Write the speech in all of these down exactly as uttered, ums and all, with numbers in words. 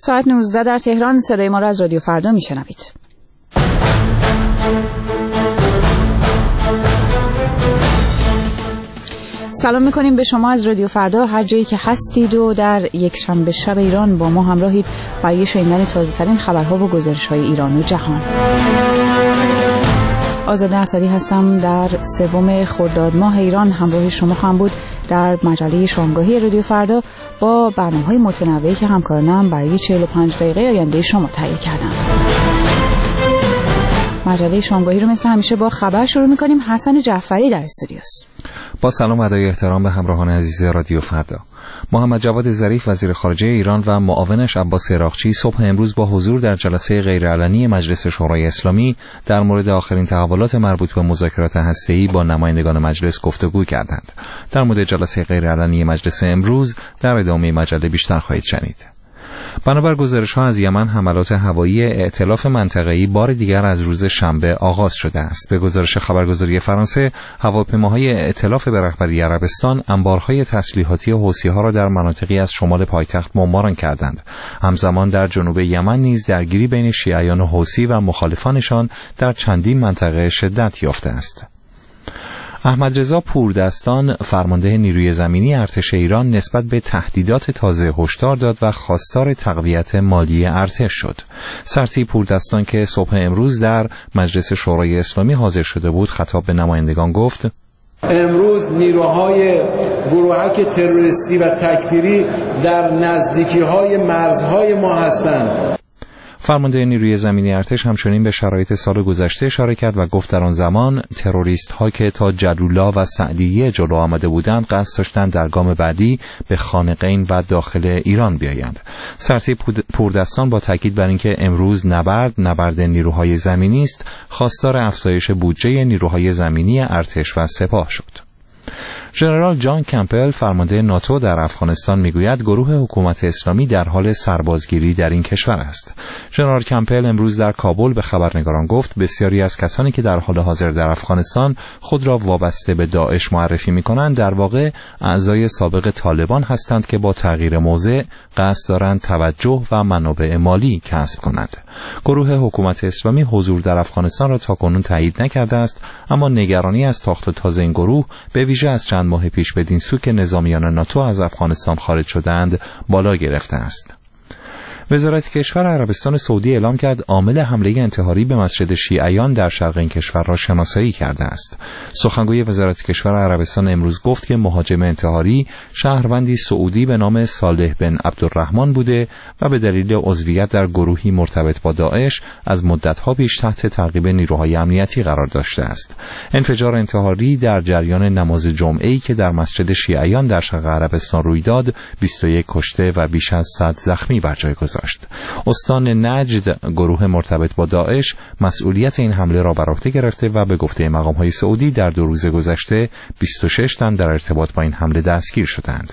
ساعت نوزده در تهران. صدای ما را از رادیو فردا میشنوید. سلام میکنیم به شما از رادیو فردا هر جایی که هستید و در یک شنبه شب ایران با ما همراهید برای شنیدن تازه ترین خبرها و گزارش های ایران و جهان. آزاده اسدی هستم. در سوم خرداد ماه ایران همراه شما خواهم بود در مجله شامگاهی رادیو فردا با برنامه‌های متنوعی که همکارانم برای چهل و پنج دقیقه آینده شما تهیه کردند. مجله شامگاهی رو مثل همیشه با خبر شروع می‌کنیم. حسن جعفری در استودیوست. با سلام و ادای احترام به همراهان عزیز رادیو فردا. محمد جواد ظریف وزیر خارجه ایران و معاونش عباس عراقچی صبح امروز با حضور در جلسه غیرعلنی مجلس شورای اسلامی در مورد آخرین تحولات مربوط به مذاکرات هسته‌ای با نمایندگان مجلس گفتگو کردند. در مورد جلسه غیرعلنی مجلس امروز در ادامه مجله بیشتر خواهید شنید. بنابر گزارش‌ها از یمن حملات هوایی ائتلاف منطقه‌ای بار دیگر از روز شنبه آغاز شده است. به گزارش خبرگزاری فرانسه، هواپیماهای ائتلاف به رهبری عربستان انبارهای تسلیحاتی حوثی‌ها را در مناطقی از شمال پایتخت بمباران کردند. همزمان در جنوب یمن نیز درگیری بین شیعیان حوثی و مخالفانشان در چندین منطقه شدت یافته است. احمد رضا پوردستان فرمانده نیروی زمینی ارتش ایران نسبت به تهدیدات تازه هشدار داد و خواستار تقویت مالی ارتش شد. سرتی پوردستان که صبح امروز در مجلس شورای اسلامی حاضر شده بود خطاب به نمایندگان گفت: امروز نیروهای گروهک تروریستی و تکفیری در نزدیکی‌های مرزهای ما هستند. فرمانده نیروی زمینی ارتش همچنین به شرایط سال گذشته اشاره کرد و گفت در آن زمان تروریست ها که تا جلولا و سعدیه جلو آمده بودند قصد داشتند در گام بعدی به خانقین و داخل ایران بیایند. سرتی پوردستان با تاکید بر اینکه امروز نبرد نبرد نیروهای زمینی است، خواستار افزایش بودجه نیروهای زمینی ارتش و سپاه شد. ژنرال جان کمپل فرمانده ناتو در افغانستان میگوید گروه حکومت اسلامی در حال سربازگیری در این کشور است. ژنرال کمپل امروز در کابل به خبرنگاران گفت بسیاری از کسانی که در حال حاضر در افغانستان خود را وابسته به داعش معرفی میکنند در واقع اعضای سابق طالبان هستند که با تغییر موضع قصد دارند توجه و منابع مالی کسب کنند. گروه حکومت اسلامی حضور در افغانستان را تاکنون تایید نکرده است، اما نگرانی از تاخت و تاز این گروه به ویژه از چند ماه پیش بدین سو که نظامیان ناتو از افغانستان خارج شدند بالا گرفته است. وزارت کشور عربستان سعودی اعلام کرد عامل حمله انتحاری به مسجد شیعیان در شرق این کشور را شناسایی کرده است. سخنگوی وزارت کشور عربستان امروز گفت که مهاجم انتحاری شهروندی سعودی به نام صالح بن عبدالرحمن بوده و به دلیل عضویت در گروهی مرتبط با داعش از مدت‌ها پیش تحت تعقیب نیروهای امنیتی قرار داشته است. انفجار انتحاری در جریان نماز جمعه‌ای که در مسجد شیعیان در شرق عربستان روی داد بیست و یک کشته و بیش از صد زخمی بر جای گذاشت. استان نجد گروه مرتبط با داعش مسئولیت این حمله را بر عهده گرفته و به گفته مقام‌های سعودی در دو روز گذشته بیست و شش تن در ارتباط با این حمله دستگیر شدند.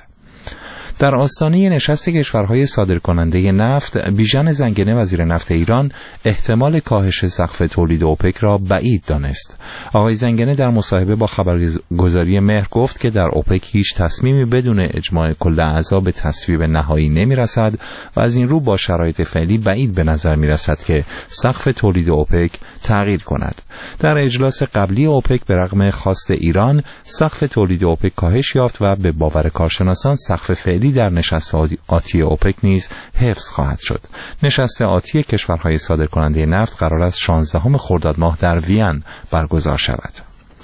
در آستانه نشست کشورهای صادرکننده نفت، بیژن زنگنه وزیر نفت ایران احتمال کاهش سقف تولید اوپک را بعید دانست. آقای زنگنه در مصاحبه با خبرگزاری مهر گفت که در اوپک هیچ تصمیمی بدون اجماع کل اعضا به تصویب نهایی نمیرسد و از این رو با شرایط فعلی بعید به نظر میرسد که سقف تولید اوپک تغییر کند. در اجلاس قبلی اوپک به رغم خواست ایران سقف تولید اوپک کاهش یافت و به باور کارشناسان سقف فعلی در نشست آتی اوپک نیز حفظ خواهد شد. نشست آتی کشورهای صادرکننده نفت قرار است شانزدهم خرداد ماه در وین برگزار شود.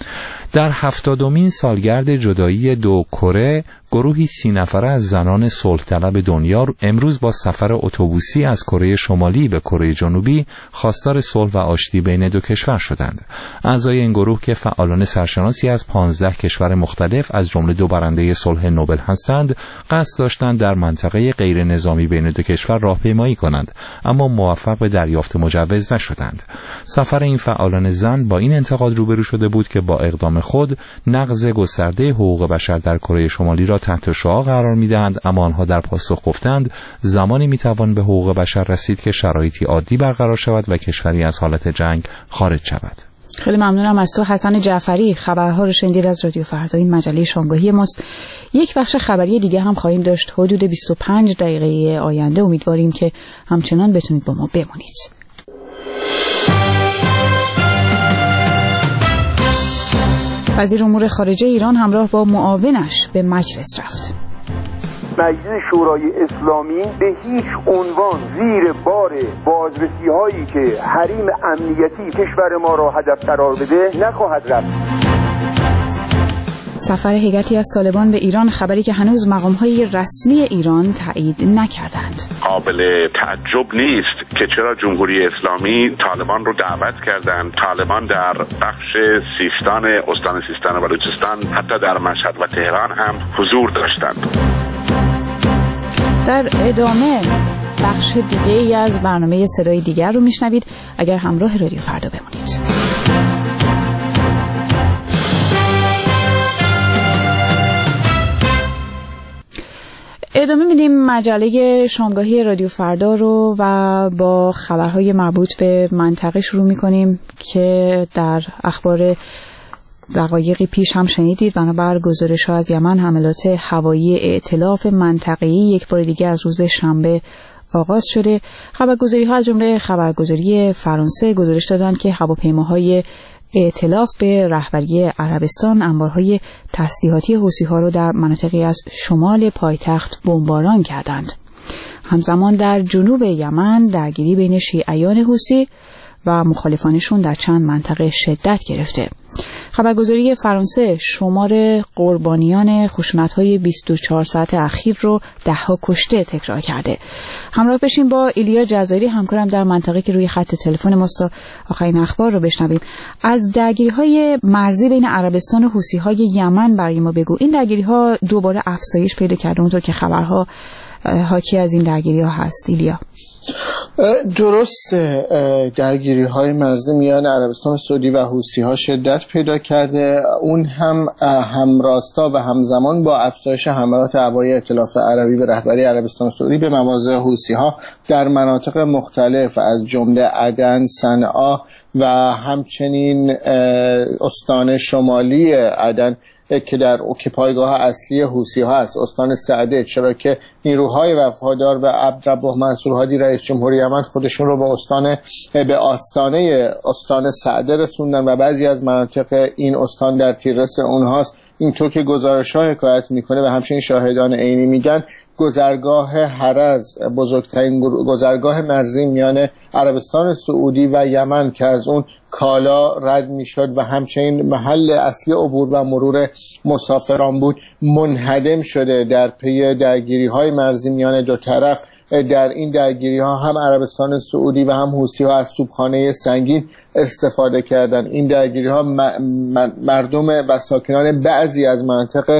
در هفتادمین سالگرد جدایی دو کره، گروهی سی نفره از زنان صلح طلب دنیا امروز با سفر اتوبوسی از کره شمالی به کره جنوبی خواستار صلح و آشتی بین دو کشور شدند. اعضای این گروه که فعالان سرشناسی از پانزده کشور مختلف از جمله دو برنده صلح نوبل هستند، قصد داشتند در منطقه غیر نظامی بین دو کشور راهپیمایی کنند، اما موفق به دریافت مجوز نشدند. سفر این فعالان زن با این انتقاد روبرو شده بود که با اقدام خود نقض گسترده حقوق بشر در کره شمالی را تحت شعاع قرار می‌دهند، اما آنها در پاسخ گفتند زمانی می‌توان به حقوق بشر رسید که شرایطی عادی برقرار شود و کشوری از حالت جنگ خارج شود. خیلی ممنونم از تو حسن جعفری. خبرها رو شنیدید از رادیو فردا، این مجله شامگاهی ماست. یک بخش خبری دیگه هم خواهیم داشت حدود بیست و پنج دقیقه آینده. امیدواریم که همچنان بتونید با ما بمونید. وزیر امور خارجه ایران همراه با معاونش به مجلس رفت. مجلس شورای اسلامی به هیچ عنوان زیر بار بازرسی هایی که حریم امنیتی کشور ما را هدف قرار بده نخواهد رفت. سفر هیئتی از طالبان به ایران، خبری که هنوز مقام‌های رسمی ایران تایید نکردند. قابل تعجب نیست که چرا جمهوری اسلامی طالبان رو دعوت کردند. طالبان در بخش سیستان، استان سیستان و بلوچستان، حتی در مشهد و تهران هم حضور داشتند. در ادامه بخش دیگه ای از برنامه صدای دیگر رو میشنوید. اگر همراه رادیو فردا بمونید. ادامه میدیم مجله شامگاهی رادیو فردا رو و با خبرهای مربوط به منطقه شروع میکنیم که در اخبار دقایقی پیش هم شنیدید. بنابر گزارش‌ها از یمن، حملات هوایی ائتلاف منطقه‌ای یک بار دیگه از روز شنبه آغاز شده. خبرگزاری‌ها از جمله خبرگزاری فرانسه گزارش دادند که هواپیماهای ائتلاف به رهبری عربستان انبارهای تسلیحاتی حوثی‌ها را در مناطقی از شمال پایتخت بمباران کردند. همزمان در جنوب یمن درگیری بین شیعیان حوثی و مخالفانشون در چند منطقه شدت گرفته. خبرگزاری فرانسه شمار قربانیان خشونت‌های بیست و چهار ساعت اخیر رو ده‌ها کشته تکرار کرده. همراه بشیم با ایلیا جزایری همکارم در منطقه که روی خط تلفن ماست تا آخرین اخبار رو بشنویم. از درگیری‌های مرزی بین عربستان و حوثی‌های یمن برای ما بگو. این درگیری‌ها دوباره افزایش پیدا کرده اونطور که خبرها حاکی از این درگیری‌ها هست. ایلیا درست درگیری های مرزی میان عربستان سعودی و حوثی ها شدت پیدا کرده، اون هم همراستا و همزمان با افزایش حملات هوایی ائتلاف عربی به رهبری عربستان سعودی به مواضع حوثی ها در مناطق مختلف از جمله عدن، صنعا و همچنین استان شمالی عدن که در که پایگاه اصلی حوثی ها است، استان سعده، چرا که نیروهای وفادار به عبدالرب منصور هادی رئیس جمهوری یمن خودشون رو به استان به آستانه استان سعده رسوندن و بعضی از مناطق این استان در تیررس اونهاست. اینطور که گزارش‌ها حکایت میکنه و همچنین شاهدان عینی میگن گذرگاه هرز، بزرگترین گذرگاه مرزی میان عربستان سعودی و یمن که از اون کالا رد میشد و همچنین محل اصلی عبور و مرور مسافران بود، منهدم شده در پی درگیری های مرزی میان دو طرف. در این درگیری ها هم عربستان سعودی و هم حوثی ها از توپخانه سنگین استفاده کردن. این درگیری ها مردم و ساکنان بعضی از مناطق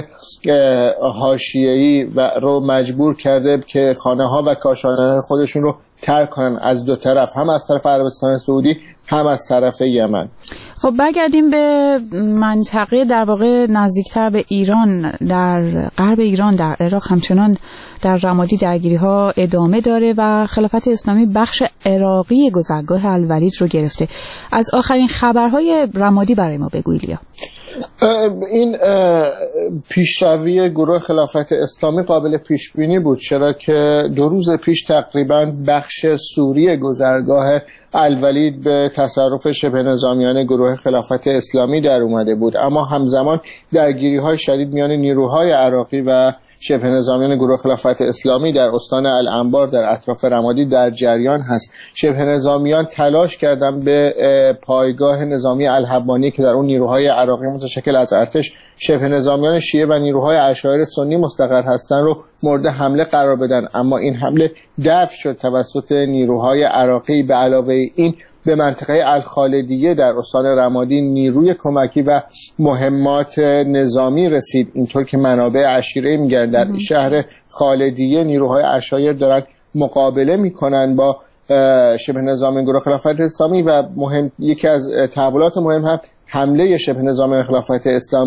حاشیه‌ای و رو مجبور کرده که خانه ها و کاشانه خودشون رو ترک کنن از دو طرف، هم از طرف عربستان سعودی هم از طرف یمن. خب برگردیم به منطقه در واقع نزدیکتر به ایران. در غرب ایران در عراق همچنان در رمادی درگیری ها ادامه داره و خلافت اسلامی بخش عراقی گذرگاه الولید رو گرفته. از آخرین خبرهای رمادی برای ما بگو ایلیا. این پیشروی گروه خلافت اسلامی قابل پیش بینی بود، چرا که دو روز پیش تقریبا بخش سوری گذرگاه الولید به تصرف شبه نظامیان گروه خلافت اسلامی در اومده بود، اما همزمان درگیری های شدید میان نیروهای عراقی و شبه نظامیان گروه خلافت اسلامی در استان الانبار در اطراف رمادی در جریان هست. شبه نظامیان تلاش کردن به پایگاه نظامی الحبانی که در اون نیروهای عراقی متشکل از ارتش، شبه نظامیان شیعه و نیروهای اشاعره سنی مستقر هستند رو مورد حمله قرار بدن، اما این حمله دفع شد توسط نیروهای عراقی. به علاوه این به منطقه الخالدیه در استان رمادی نیروی کمکی و مهمات نظامی رسید، اینطور که منابع عشیره میگن در شهر خالدیه نیروهای اشایر دارن مقابله میکنن با شبه نظامیان گروه خلافت اسلامی و مهم یکی از تحولات مهم هم حمله شبه نظامیان خلافت اسلامی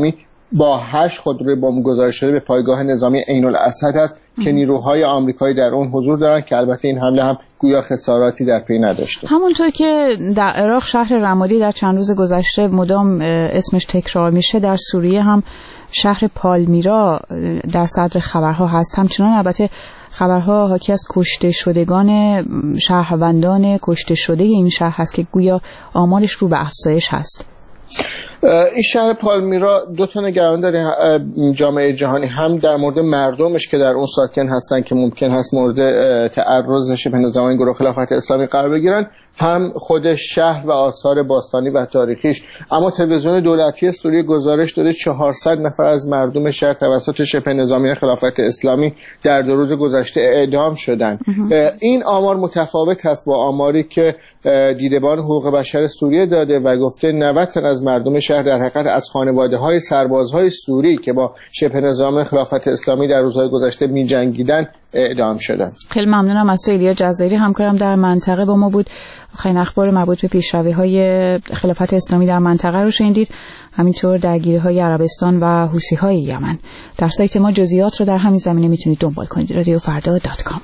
با هشت خودروی بمب گذاری شده به پایگاه نظامی عین الاسد است که نیروهای آمریکایی در اون حضور دارند که البته این حمله هم گویا خساراتی در پی نداشته. همونطور که در عراق شهر رمادی در چند روز گذشته مدام اسمش تکرار میشه، در سوریه هم شهر پالمیرا در صدر خبرها هست. همچنان البته خبرها حاکی از کشته شدگان شهروندان کشته شده این شهر هست که گویا آمارش رو به افزایش هست. این شهر پالمیرا دو تا نگران داره جامعه جهانی، هم در مورد مردمش که در اون ساکن هستن که ممکن هست مورد تعرض شبه نظامی گروه خلافت اسلامی قرار بگیرن، هم خود شهر و آثار باستانی و تاریخیش. اما تلویزیون دولتی سوریه گزارش داده چهارصد نفر از مردم شهر توسط شبه نظامی خلافت اسلامی در دو روز گذشته اعدام شدن. این آمار متفاوت هست با آماری که دیدبان حقوق بشر سوریه داده و گفته نود درصد از مردم شهر در حقیقت از خانواده‌های سربازهای سوری که با شبه نظام خلافت اسلامی در روزهای گذشته می‌جنگیدن اعدام شدن. خیلی ممنونم از تو ایلیا جزایری، همکارم در منطقه با ما بود. آخرین اخبار مربوط به پیشروی‌های خلافت اسلامی در منطقه رو شنیدید، همینطور درگیری‌های عربستان و حوثی‌های یمن. در سایت ما جزئیات رو در همین زمینه میتونید دنبال کنید. رادیو فردا دات کام.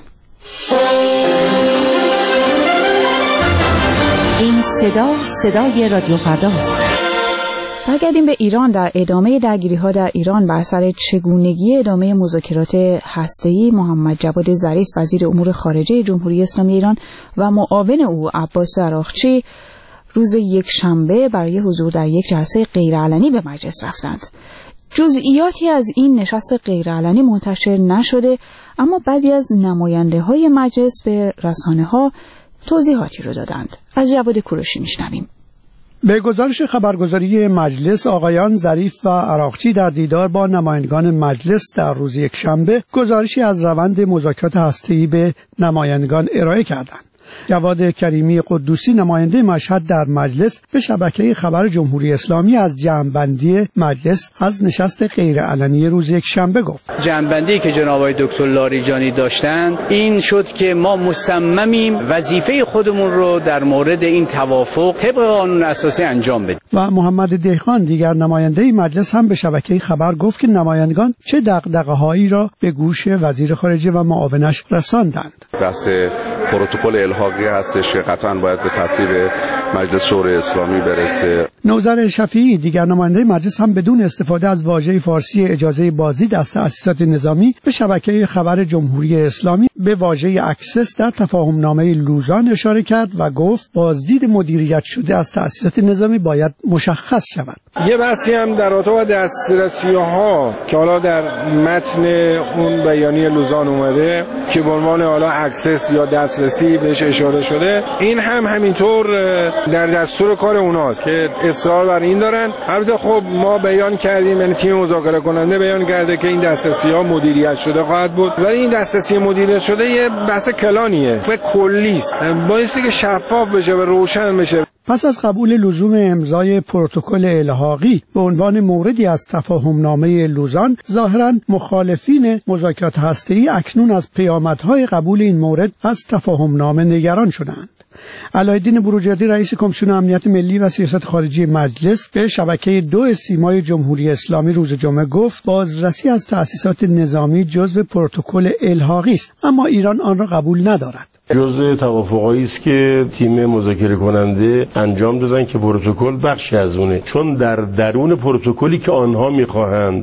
این صدا صدای رادیو فرداست. برگردیم به ایران. در ادامه درگیری‌ها در ایران بر سر چگونگی ادامه مذاکرات هسته‌ای، محمد جواد ظریف وزیر امور خارجه جمهوری اسلامی ایران و معاون او عباس عراقچی روز یک شنبه برای حضور در یک جلسه غیرعلنی به مجلس رفتند. جزئیاتی از این نشست غیرعلنی منتشر نشده، اما بعضی از نماینده‌های مجلس به رسانه‌ها توضیحاتی رو دادند. از جواد کوروشی میشنویم. به گزارش خبرگزاری مجلس، آقایان ظریف و عراقچی در دیدار با نمایندگان مجلس در روز یکشنبه گزارشی از روند مذاکرات هسته‌ای به نمایندگان ارائه کردند. جواد کریمی قدوسی نماینده مشهد در مجلس به شبکه خبر جمهوری اسلامی از جمع‌بندی مجلس از نشست غیرعلنی روز یکشنبه گفت. جمع‌بندی که جناب آقای دکتر لاریجانی داشتند این شد که ما مصممیم وظیفه خودمون رو در مورد این توافق طبق قانون اساسی انجام بدیم. و محمد دهقان دیگر نماینده مجلس هم به شبکه خبر گفت که نمایندگان چه دغدغه‌هایی را به گوش وزیر خارجه و معاونش رساندند. بحث پروتکل الحاقی هستش که قطعاً باید به تصویب مجلس شورای اسلامی برسه. نوذر شفیعی دیگر نماینده مجلس هم بدون استفاده از واژه فارسی اجازه بازدید از تأسیسات نظامی به شبکه خبر جمهوری اسلامی به واژه اکسس در تفاهمنامه لوزان اشاره کرد و گفت بازدید مدیریت شده از تأسیسات نظامی باید مشخص شود. یه بحثی هم در رابطه با دسترسی‌ها که حالا در متن اون بیانیه لوزان اومده که به عنوان حالا اکسس یا دسترسی بهش اشاره شده، این هم همینطور در دستور کار اوناست که اصرار بر این دارن. البته خب ما بیان کردیم، یعنی تیم مذاکره کننده بیان کرده که این دسترسی‌ها مدیریت شده خواهد بود، ولی این دسترسی مدیریت شده یه بحث کلانیه و کلی است، بایستی که شفاف بشه و روشن بشه. پس از قبول لزوم امضای پروتکل الحاقی به عنوان موردی از تفاهمنامه لوزان، ظاهراً مخالفین مذاکرات هسته‌ای اکنون از پیامدهای قبول این مورد از تفاهمنامه نگران شدند. علایالدین بروجردی رئیس کمیسیون امنیت ملی و سیاست خارجی مجلس به شبکه دو سیمای جمهوری اسلامی روز جمعه گفت بازرسی از تأسیسات نظامی جزو پروتکل الحاقی است، اما ایران آن را قبول ندارد. جزء توافقایی است که تیم مذاکره کننده انجام دادن که پروتکل بخشی از اونه، چون در درون پروتکلی که آنها میخواهند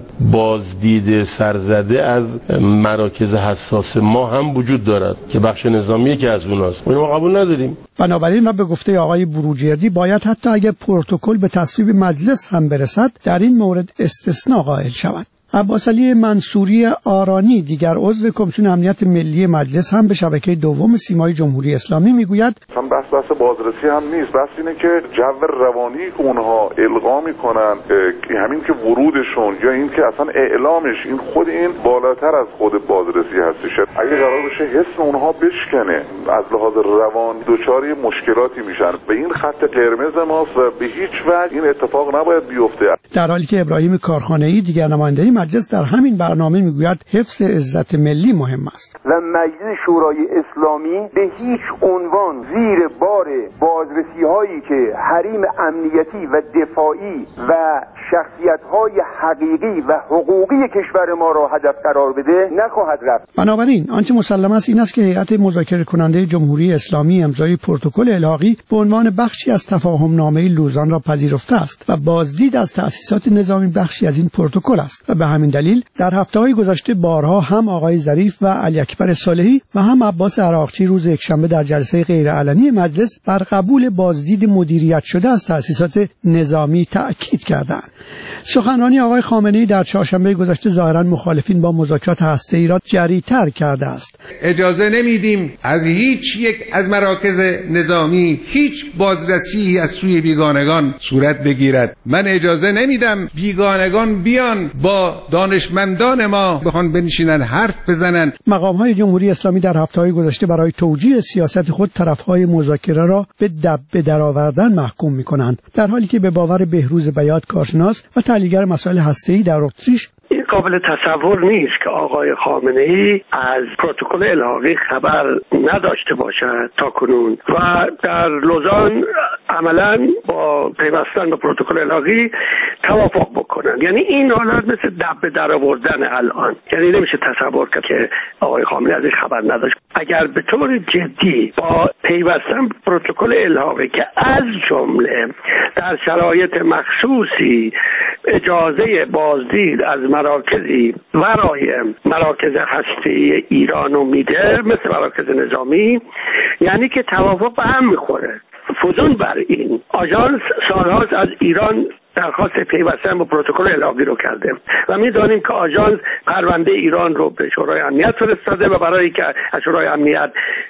بازدید سرزده از مراکز حساس ما هم وجود دارد که بخش نظامی که از اوناست، ما قبول نداریم. بنابراین و به گفته آقای بروجردی باید حتی اگر پروتکل به تصویب مجلس هم برسد در این مورد استثناء قائل شود. عباس علی منصوری آرانی دیگر عضو کمیسیون امنیت ملی مجلس هم به شبکه دوم سیمای جمهوری اسلامی میگوید هم بحث بحث بازرسی هم نیست، بحث اینه که جو روانی که اونها القا میکنن، همین که ورودشون یا این که اصلا اعلامش، این خود این بالاتر از خود بازرسی هستش. اگه قرار بشه حس اونها بشکنه از لحاظ روان دچار مشکلاتی میشن، به این خط قرمز ماست و به هیچ وجه این اتفاق نباید بیفته. در حالی که ابراهیم کارخانه‌ای دیگر نماینده مجلس در همین برنامه میگوید حفظ عزت ملی مهم است و مجلس شورای اسلامی به هیچ عنوان زیر بار بازرسی هایی که حریم امنیتی و دفاعی و شخصیت‌های حقیقی و حقوقی کشور ما را هدف قرار بده نخواهد رفت. بنابراین آنچه مسلم است این است که هیئت مذاکره کننده جمهوری اسلامی امضای پروتکل الحاقی به عنوان بخشی از تفاهم نامه لوزان را پذیرفته است و بازدید از تأسیسات نظامی بخشی از این پروتکل است و به همین دلیل در هفته‌های گذشته بارها هم آقای ظریف و علی اکبر صالحی و هم عباس عراقچی روز یکشنبه در جلسه غیرعلنی مجلس بر قبول بازدید مدیریت شده از تأسیسات نظامی تأکید کردند. سخنرانی آقای خامنه‌ای در چهارشنبه گذشته ظاهراً مخالفین با مذاکرات هسته‌ای را جری‌تر کرده است. اجازه نمیدیم از هیچ یک از مراکز نظامی هیچ بازرسی از سوی بیگانگان صورت بگیرد. من اجازه نمیدم بیگانگان بیان با دانشمندان ما بخوان بنشینن حرف بزنن. مقام‌های جمهوری اسلامی در هفته‌های گذشته برای توجیه سیاست خود طرف‌های مذاکره را به دبه درآوردن محکوم می‌کنند، در حالی که به باور بهروز بیات کارشناس و تحلیلگر مسائل هسته‌ای در اتریش قابل تصور نیست که آقای خامنه‌ای از پروتکل الحاقی خبر نداشته باشد تا کنون و در لوزان عملاً با پیوستن به پروتکل الحاقی توافق بکنند. یعنی این حالت مثل دبه درآوردن الان، یعنی نمیشه تصور کرد که آقای خامنه‌ای از این خبر نداشت. اگر به طور جدی با پیوستن به پروتکل الحاقی که از جمله در شرایط مخصوصی اجازه بازدید از مراکزی ورای مراکز هسته‌ای ایرانو میده مثل مراکز نظامی، یعنی که توافق به هم میخوره. فزون بر این آژانس سالهاست از ایران درخواست پیوستن با پروتکل الحاقی رو کرده و می‌دانیم که آژانس پرونده ایران رو به شورای امنیت فرستاده و برای که از شورای امنیت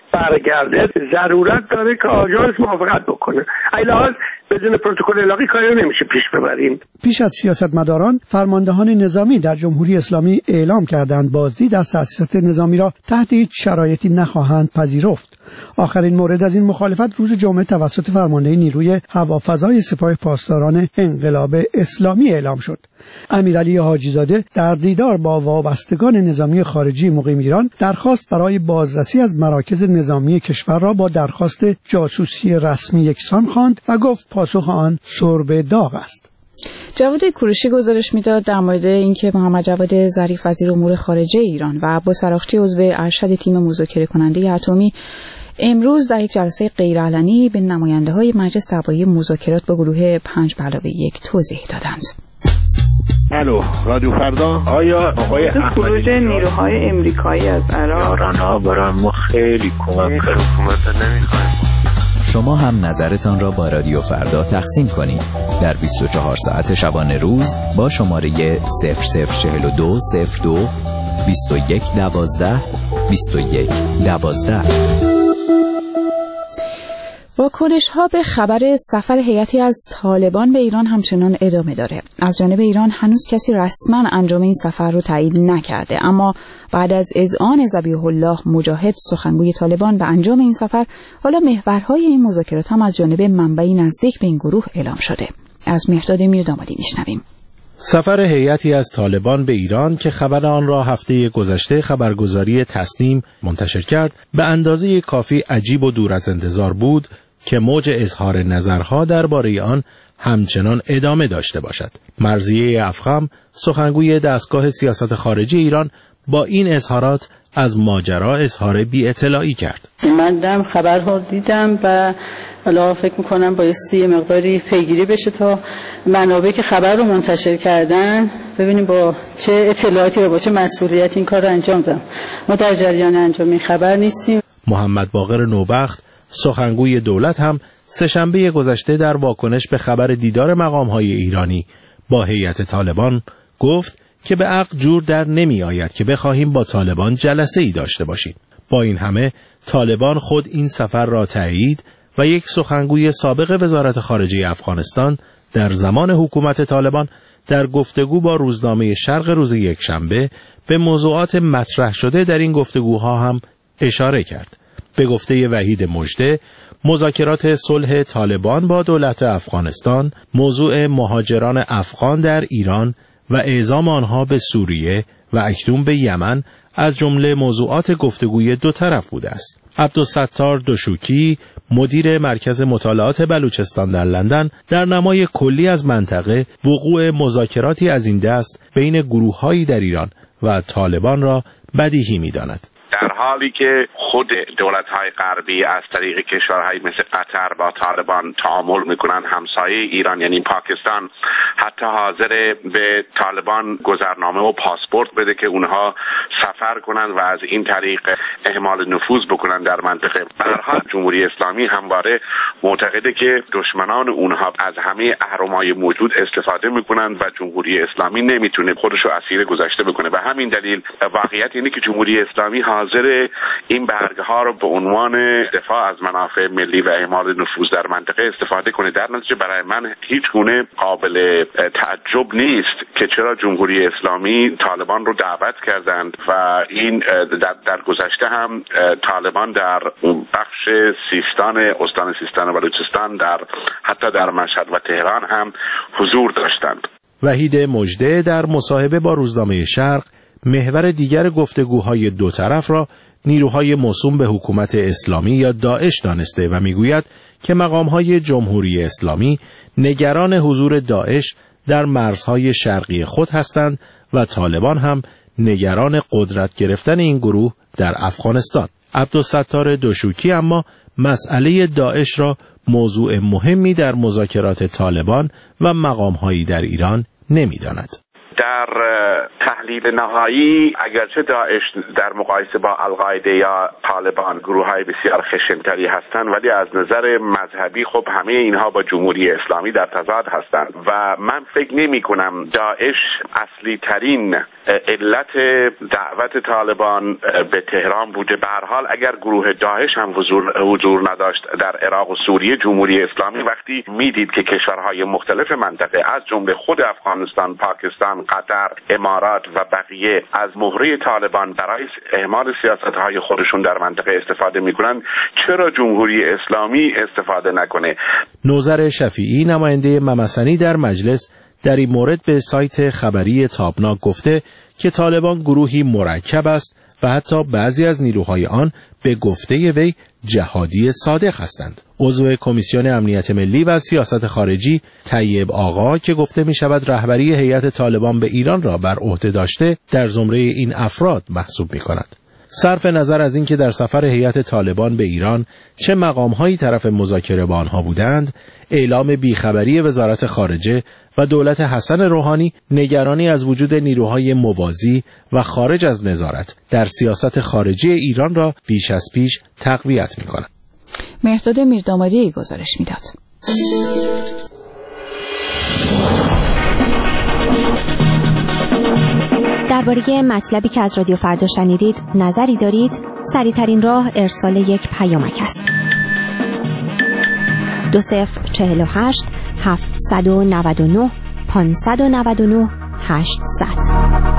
برگرده ضرورت داره که آژانس موافقت بکنه. علاوه بدون پروتکل الحاقی کاری نمیشه پیش ببریم. پیش از سیاستمداران، فرماندهان نظامی در جمهوری اسلامی اعلام کردند بازدید از تأسیسات نظامی را تحت هیچ شرایطی نخواهند پذیرفت. آخرین مورد از این مخالفت روز جمعه توسط فرمانده نیروی هوافضای سپاه پاسداران انقلاب اسلامی اعلام شد. امیرعلی حاجی‌زاده در دیدار با وابستگان نظامی خارجی مقیم ایران درخواست برای بازرسی از مراکز نظامی کشور را با درخواست جاسوسی رسمی یکسان خواند و گفت پاسخ آن سرب داغ است. جواد کوروشی گزارش میداد در مورد اینکه محمد جواد ظریف وزیر امور خارجه ایران و عباس عراقچی عضو ارشد تیم مذاکره کننده اتمی امروز در یک جلسه غیرعلنی به نماینده‌های مجلس درباره مذاکرات با گروه پنج به علاوه یک توضیح دادند. الو رادیو فردا. آیا آقای خروج نیروهای امریکایی از عراق یاران‌ها برای ما خیلی کمک کرد. حکومت نمی‌خوایم. شما هم نظرتان را با رادیو فردا تقسیم کنید در بیست و چهار ساعت شبانه روز با شماره صفر صفر چهل و دو صفر دو بیست و یک دوازده بیست و یک دوازده. واکنش‌ها به خبر سفر هیئتی از طالبان به ایران همچنان ادامه داره. از جانب ایران هنوز کسی رسما انجام این سفر رو تایید نکرده، اما بعد از اذعان ذبیح الله مجاهد سخنگوی طالبان به انجام این سفر، حالا محورهای این مذاکرات هم از جانب منبعی نزدیک به این گروه اعلام شده. از مهرداد میردامادی میشنویم. سفر هیئتی از طالبان به ایران که خبر آن را هفته گذشته خبرگزاری تسنیم منتشر کرد، به اندازه کافی عجیب و دور از انتظار بود که موج اظهار نظرها درباره آن همچنان ادامه داشته باشد. مرضیه افخم، سخنگوی دستگاه سیاست خارجی ایران، با این اظهارات از ماجرا اظهار بی اطلاعی کرد. من دم خبرها دیدم و حالا فکر میکنم بایستی یه مقداری پیگیری بشه تا منابعی که خبر رو منتشر کردن ببینیم با چه اطلاعاتی و با چه مسئولیتی این کار رو انجام دادن. ما در جریان انجام این خبر نیستیم. محمد باقر نوبخت، سخنگوی دولت، هم سه‌شنبه گذشته در واکنش به خبر دیدار مقام‌های ایرانی با هیئت طالبان گفت که به عقل جور در نمی آید که بخواهیم با طالبان جلسه‌ای داشته باشیم. با این همه طالبان خود این سفر را تایید و یک سخنگوی سابق وزارت خارجه افغانستان در زمان حکومت طالبان در گفتگو با روزنامه شرق روز یکشنبه به موضوعات مطرح شده در این گفتگوها هم اشاره کرد. به گفته وحید مژده، مذاکرات صلح طالبان با دولت افغانستان، موضوع مهاجران افغان در ایران و اعزام آنها به سوریه و اکنون به یمن از جمله موضوعات گفتگوی دو طرف بوده است. عبدالستار دوشوکی، مدیر مرکز مطالعات بلوچستان در لندن در نمای کلی از منطقه وقوع مذاکراتی از این دست بین گروه‌هایی در ایران و طالبان را بدیهی می‌داند. در حالی که خود دولت‌های غربی از طریق کشورهایی مثل قطر با طالبان تعامل می‌کنند، همسایه ایران یعنی پاکستان حتی حاضر به طالبان گذرنامه و پاسپورت بده که اونها سفر کنند و از این طریق اعمال نفوذ بکنند در منطقه. به هر حال جمهوری اسلامی همواره معتقده که دشمنان اونها از همه اهرم‌های موجود استفاده می‌کنند و جمهوری اسلامی نمیتونه خودش رو اسیر گذشته بکنه. به همین دلیل واقعیت اینه که جمهوری اسلامی حاضر این برگه ها رو به عنوان دفاع از منافع ملی و اعمال نفوذ در منطقه استفاده کنه. در نتیجه برای من هیچ گونه قابل تعجب نیست که چرا جمهوری اسلامی طالبان رو دعوت کردند و این در, در گذشته هم طالبان در بخش سیستان استان سیستان و بلوچستان در حتی در مشهد و تهران هم حضور داشتند. وحید مژده در مصاحبه با روزنامه شرق محور دیگر گفتگوهای دو طرف را نیروهای موسوم به حکومت اسلامی یا داعش دانسته و میگوید که مقامهای جمهوری اسلامی نگران حضور داعش در مرزهای شرقی خود هستند و طالبان هم نگران قدرت گرفتن این گروه در افغانستان. عبدالستار دوشوکی اما مسئله داعش را موضوع مهمی در مذاکرات طالبان و مقامهایی در ایران نمیداند. در تحلیل نهایی اگرچه داعش در مقایسه با القاعده یا طالبان گروه‌های بسیار خشن‌تری هستند، ولی از نظر مذهبی خب همه اینها با جمهوری اسلامی در تضاد هستند و من فکر نمی‌کنم داعش اصلی ترین علت دعوت طالبان به تهران بوده. به هر حال اگر گروه داعش هم حضور حضور نداشت در عراق و سوریه، جمهوری اسلامی وقتی میدید که کشورهای مختلف منطقه از جمله خود افغانستان، پاکستان، قطر، امارات و بقیه از مهره طالبان برای اعمال سیاست‌های خودشون در منطقه استفاده می‌کنند، چرا جمهوری اسلامی استفاده نکنه؟ نوذر شفیعی نماینده ممسنی در مجلس در این مورد به سایت خبری تابناک گفته که طالبان گروهی مرکب است و حتی بعضی از نیروهای آن به گفته وی جهادی صادق هستند. عضو کمیسیون امنیت ملی و سیاست خارجی طیب آقا که گفته می شود رهبری هیئت طالبان به ایران را بر عهده داشته، در زمره این افراد محسوب می کند. صرف نظر از اینکه در سفر هیئت طالبان به ایران چه مقام‌هایی طرف مذاکره با آنها بودند، اعلام بیخبری وزارت خارجه و دولت حسن روحانی نگرانی از وجود نیروهای موازی و خارج از نظارت در سیاست خارجی ایران را بیش از پیش تقویت می‌کند. مهرداد میردامادی گزارش میداد. درباره مطلبی که از رادیو فردا شنیدید نظری دارید؟ سریع‌ترین راه ارسال یک پیامک است. دو صفر چهل و هشت هفتصد و نود و نه پانصد و نود و نه هشتصد.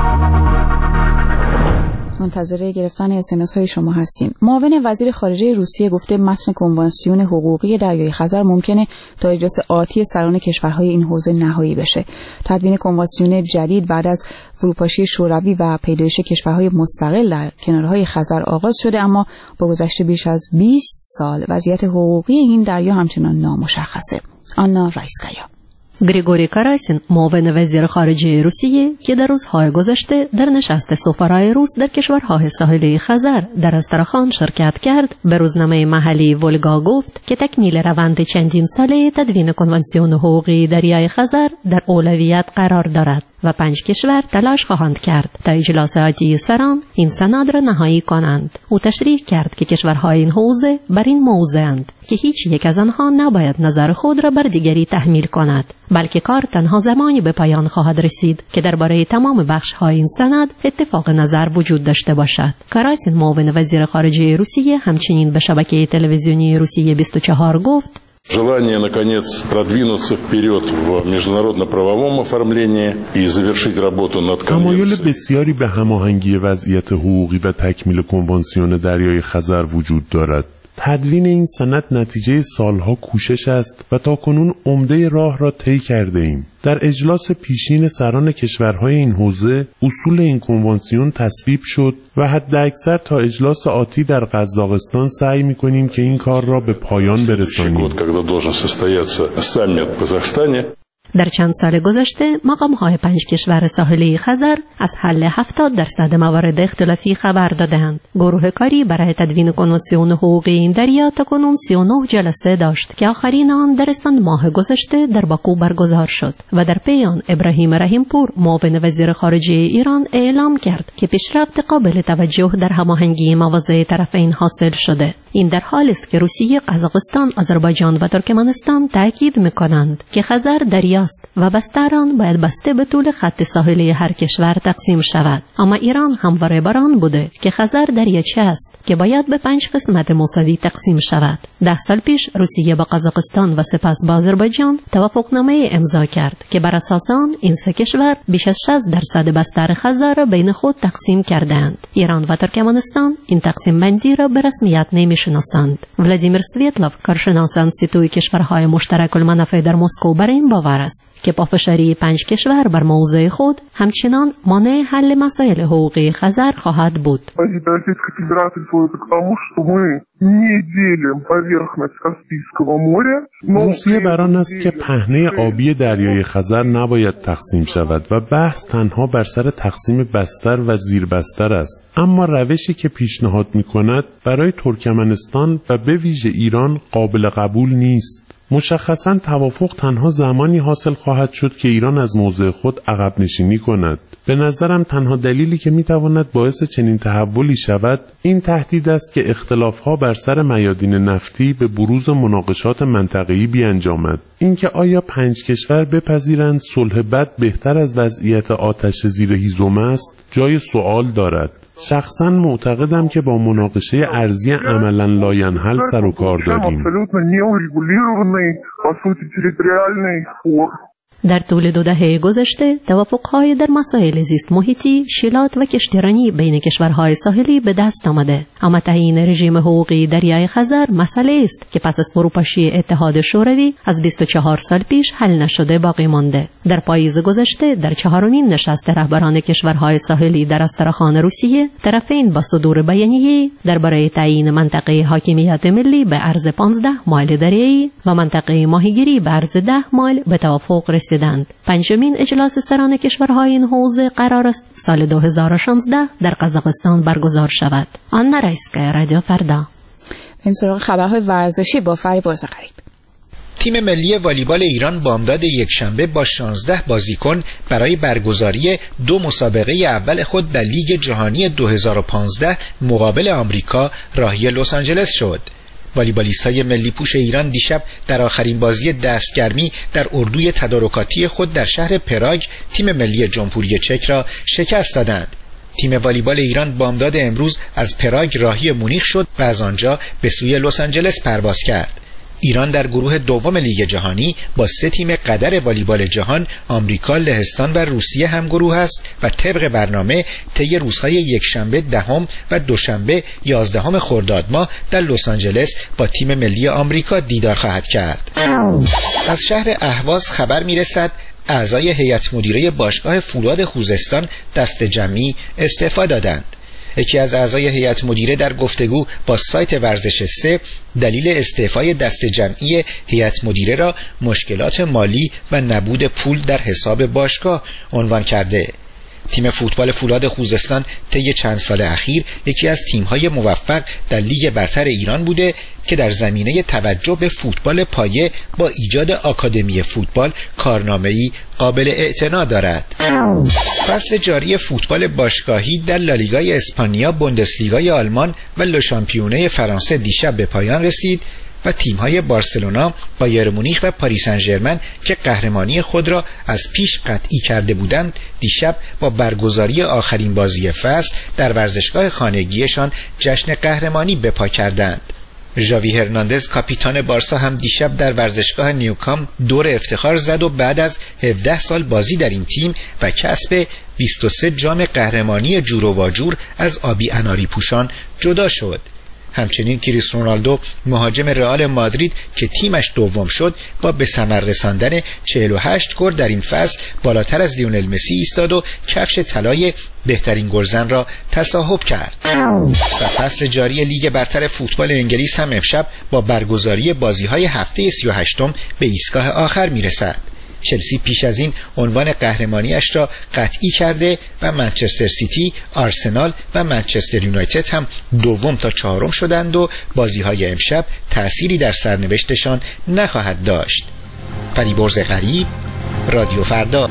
منتظر گرفتن اس‌ام‌اس های شما هستیم. معاون وزیر خارجه روسیه گفته متن کنوانسیون حقوقی دریای خزر ممکنه تا اجلاس آتی سران کشورهای این حوزه نهایی بشه. تدوین کنوانسیون جدید بعد از فروپاشی شوروی و پیدایش کشورهای مستقل در کنارهای خزر آغاز شده، اما با گذشت بیش از بیست سال وضعیت حقوقی این دریا همچنان نامشخصه. آنا رایسکایا. گریگوری کاراسین، معاون وزیر خارجه روسیه که در روزهای گذشته در نشست سفرای روس در کشورهای ساحلی خزر در استراخان شرکت کرد، به روزنامه محلی ولگا گفت که تکمیل روند چندین ساله تدوین کنوانسیون حقوقی دریای خزر در اولویت قرار دارد و پنج کشور تلاش خواهند کرد تا اجلاس آتی سران این سند را نهایی کنند. او تشریح کرد که کشورهای این حوزه بر این موضع‌اند که هیچ یک از آنها نباید نظر خود را بر دیگری تحمیل کند، بلکه کار تنها زمانی به پایان خواهد رسید که درباره تمام بخش‌های این سند اتفاق نظر وجود داشته باشد. کاراسین، معاون وزیر خارجه روسیه، همچنین به شبکه تلویزیونی روسیه بیست و چهار گفت: Желание, наконец, продвинуться вперед в международно-правовом оформлении и завершить работу над конвенцией. تمایل بسیاری به هماهنگی وضعیت حقوقی و تکمیل کنوانسیون دریای خزر وجود دارد. تدوین این سند نتیجه سالها کوشش است و تاکنون عمده راه را طی کرده ایم. در اجلاس پیشین سران کشورهای این حوزه اصول این کنوانسیون تصویب شد و حداکثر تا اجلاس آتی در قزاقستان سعی می‌کنیم که این کار را به پایان برسانیم. در چند سال گذشته مقام‌های پنج کشور ساحلی خزر از حل هفتاد درصد موارد اختلافی خبر دادند. گروه کاری برای تدوین کنوانسیون حقوقی این دریا تاکنون سی و نه جلسه داشت که آخرین آن در اسفند ماه گذشته در باکو برگزار شد و در پی آن ابراهیم رحیمپور معاون وزیر خارجه ایران اعلام کرد که پیشرفت قابل توجه در هماهنگی مواضع طرفین حاصل شده. این در حالی است که روسیه، قزاقستان، آذربایجان و ترکمنستان تاکید می‌کنند که خزر دریاست و بستر آن باید بسته به طول خط ساحلی هر کشور تقسیم شود. اما ایران همواره بر آن بوده که خزر دریاچه است که باید به پنج قسمت مساوی تقسیم شود. ده سال پیش روسیه با قزاقستان و سپس با آذربایجان توافقنامه امضا کرد که بر اساس آن این سه کشور بیش از شصت درصد بستر خزر را بین خود تقسیم کردند. ایران و ترکمنستان این تقسیم بندی را به رسمیت نمی‌شناسند. ولادیمیر سویتلوف، کارشناس انستیتوی کشورهای مشترک المنافع در مسکو، بر این باور است که پافشاری پنج کشور بر موضع خود همچنان مانع حل مسائل حقوقی خزر خواهد بود. روسیه بر آن است که پهنه آبی دریای خزر نباید تقسیم شود و بحث تنها بر سر تقسیم بستر و زیر بستر است. اما روشی که پیشنهاد می‌کند برای ترکمنستان و به ویژه ایران قابل قبول نیست. مشخصاً توافق تنها زمانی حاصل خواهد شد که ایران از موضع خود عقب نشینی کند. به نظرم تنها دلیلی که میتواند باعث چنین تحولی شود این تهدید است که اختلافها بر سر میادین نفتی به بروز مناقشات منطقه‌ای بیانجامد. اینکه آیا پنج کشور بپذیرند صلح بد بهتر از وضعیت آتش زیر هیزم است جای سوال دارد. شخصا معتقدم که با مناقشه ارضی عملا لاینحل سر و کار داریم. در طول دو دهه گذشته توافق‌های در مسائل زیست محیطی، شیلات و کشتیرانی بین کشورهای ساحلی به دست آمده. اما تعیین رژیم حقوقی دریای خزر مسئله است که پس از فروپاشی اتحاد شوروی از بیست و چهار سال پیش حل نشده باقی مانده. در پاییز گذشته در چهارمین نشست رهبران کشورهای ساحلی در استرخان روسیه، طرفین با صدور بیانیه‌ای درباره تعیین منطقه حاکمیت ملی به عرض پانزده مایل دریایی و منطقه ماهیگیری به عرض ده مایل به توافق رسیدند. پنجمین اجلاس سران کشورهای این حوزه قرار است سال دو هزار و شانزده در قزاقستان برگزار شود. آن رایسکا، رادیو فردا. بریم سراغ خبرهای ورزشی با فریب رزقریب. تیم ملی والیبال ایران بامداد یکشنبه با شانزده بازیکن برای برگزاری دو مسابقه اول خود در لیگ جهانی دو هزار و پانزده مقابل آمریکا راهی لس آنجلس شد. والیبالیست‌های ملی پوش ایران دیشب در آخرین بازی دستگرمی در اردوی تدارکاتی خود در شهر پراگ تیم ملی جمهوری چک را شکست دادند. تیم والیبال ایران بامداد امروز از پراگ راهی مونیخ شد و از آنجا به سوی لس آنجلس پرواز کرد. ایران در گروه دوم لیگ جهانی با سه تیم قدر والیبال جهان، آمریکا، لهستان و روسیه هم گروه است و طبق برنامه طی روزهای یکشنبه دهم و دوشنبه یازدهم خرداد ماه در لس آنجلس با تیم ملی آمریکا دیدار خواهد کرد. از شهر اهواز خبر میرسد اعضای هیئت مدیره باشگاه فولاد خوزستان دست جمعی استعفا دادند. یکی از اعضای هیئت مدیره در گفتگو با سایت ورزش سه دلیل استعفای دست جمعی هیئت مدیره را مشکلات مالی و نبود پول در حساب باشگاه عنوان کرده. تیم فوتبال فولاد خوزستان طی چند سال اخیر یکی از تیم‌های موفق در لیگ برتر ایران بوده که در زمینه توجه به فوتبال پایه با ایجاد آکادمی فوتبال کارنامه‌ای قابل اعتنا دارد. فصل جاری فوتبال باشگاهی در لالیگای اسپانیا، بوندسلیگای آلمان و لوشامپیونه فرانسه دیشب به پایان رسید و تیم‌های بارسلونا، بایر مونیخ و پاریس سن ژرمن که قهرمانی خود را از پیش قطعی کرده بودند، دیشب با برگزاری آخرین بازی فصل در ورزشگاه خانگیشان جشن قهرمانی به پا کردند. ژاوی هرناندز کاپیتان بارسا هم دیشب در ورزشگاه نیوکام دور افتخار زد و بعد از هفده سال بازی در این تیم و کسب بیست و سه جام قهرمانی جور و واجور از آبی اناری پوشان جدا شد. همچنین کریس رونالدو مهاجم رئال مادرید که تیمش دوم شد با به ثمر رساندن چهل و هشت گل در این فصل بالاتر از لیونل مسی ایستاد و کفش طلای بهترین گلزن را تصاحب کرد. و فصل جاری لیگ برتر فوتبال انگلیس هم امشب با برگزاری بازی‌های هفته سی و هشتم به ایستگاه آخر میرسد. چلسی پیش از این عنوان قهرمانیش را قطعی کرده و منچستر سیتی، آرسنال و منچستر یونایتد هم دوم تا چهارم شدند و بازی‌های امشب تأثیری در سرنوشتشان نخواهد داشت. فریبرز غریب، رادیو فردا.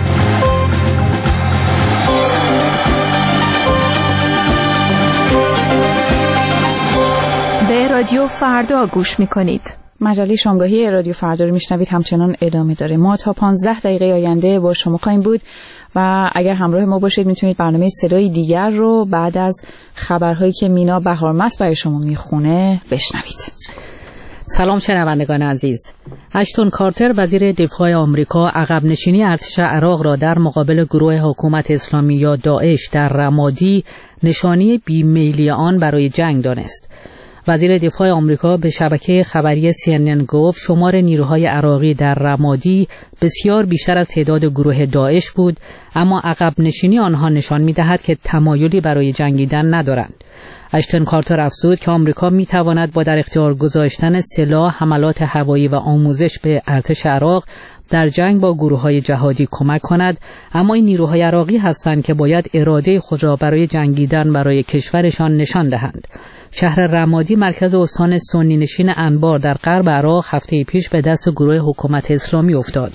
به رادیو فردا گوش می‌کنید. مجله شامگاهی رادیو فردا رو میشنوید، همچنان ادامه داره. ما تا پانزده دقیقه آینده با شما خواهیم بود و اگر همراه ما باشید میتونید برنامه صدای دیگر رو بعد از خبرهایی که مینا بهارمست برای شما میخونه بشنوید. سلام شنوندگان عزیز. اشتون کارتر وزیر دفاع آمریکا عقب نشینی ارتش عراق را در مقابل گروه حکومت اسلامی یا داعش در رمادی نشانی بیمیلی آن برای جنگ دانست. وزیر دفاع آمریکا به شبکه خبری سی ان ان گفت شمار نیروهای عراقی در رمادی بسیار بیشتر از تعداد گروه داعش بود، اما عقب نشینی آنها نشان می‌دهد که تمایلی برای جنگیدن ندارند. اشتون کارتر افزود که آمریکا می‌تواند با در اختیار گذاشتن سلاح، حملات هوایی و آموزش به ارتش عراق در جنگ با گروه‌های جهادی کمک کند، اما این نیروهای عراقی هستند که باید اراده خود را برای جنگیدن برای کشورشان نشان دهند. شهر رمادی مرکز استان سنی نشین انبار در غرب عراق هفته پیش به دست گروه حکومت اسلامی افتاد.